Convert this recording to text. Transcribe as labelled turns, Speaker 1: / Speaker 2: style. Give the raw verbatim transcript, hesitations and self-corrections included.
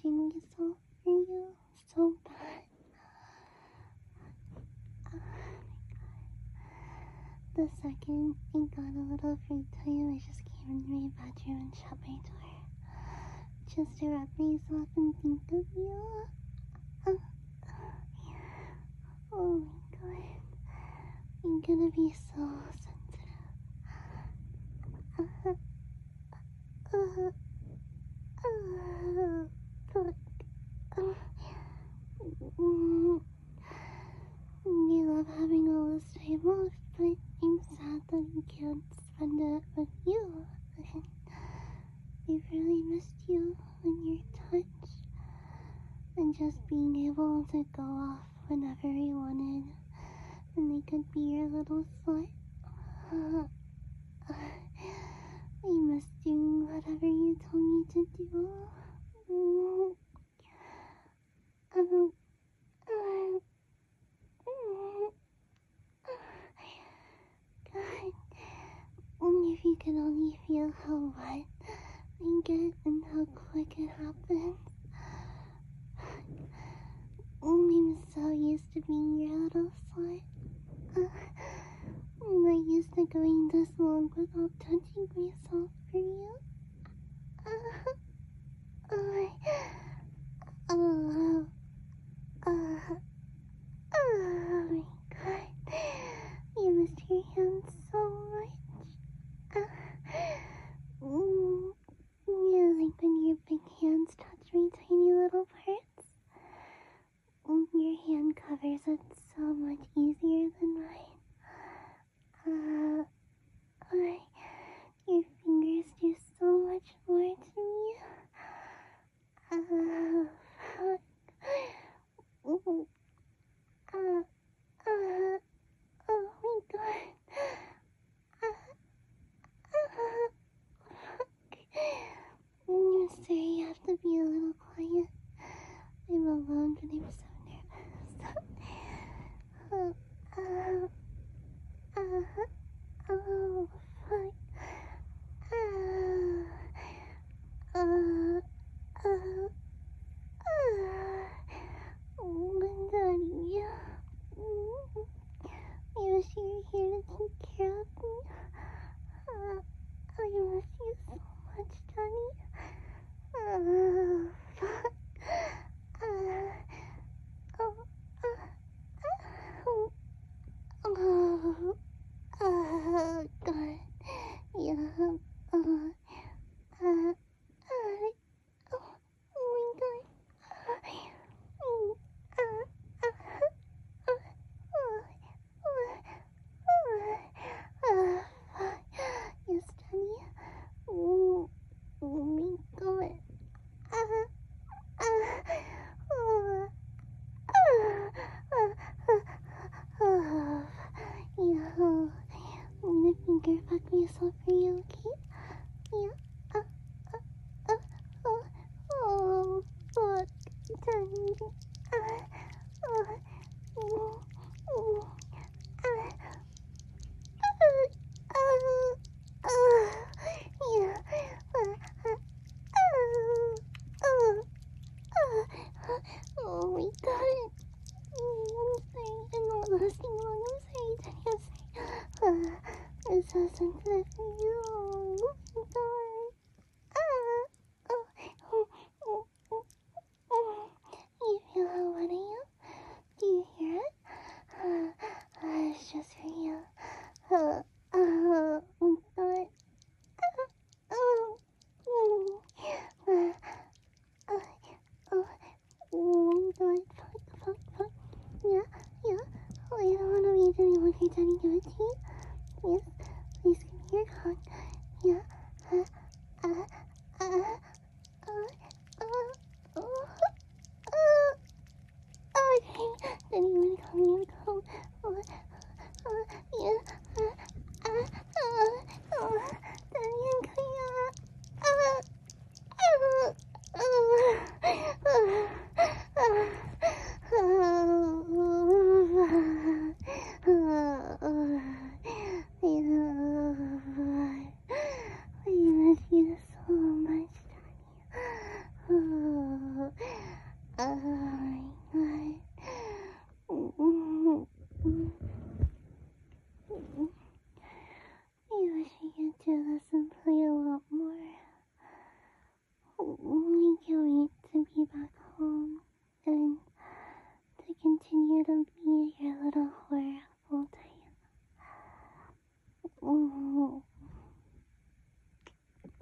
Speaker 1: touching myself for you so bad. Oh my god. The second I got a little free time, I just came into my bedroom and shut my door. Just to wrap myself and think of you. Uh, oh my god. I'm gonna be so sensitive. Uh, uh, uh, fuck. Uh, mm, I love having all this time off, but I'm sad that I can't spend it with you. I've really missed you and your touch, and just being able to go off whenever I wanted, and I could be your little slut. Uh, I miss doing whatever you told me to do. Mm, um, uh, mm, God, if you could only feel how wet I get and how quick it happens. I'm so used to being your little slut. Uh, I'm not used to going this long without touching myself for you. Uh, oh, oh, oh, oh my god. I missed your hands so much. Uh, mm, yeah, like when your big hands touch my tiny little parts. Mm, your hand covers it so much easier than mine. Uh, oh, your fingers you to be your little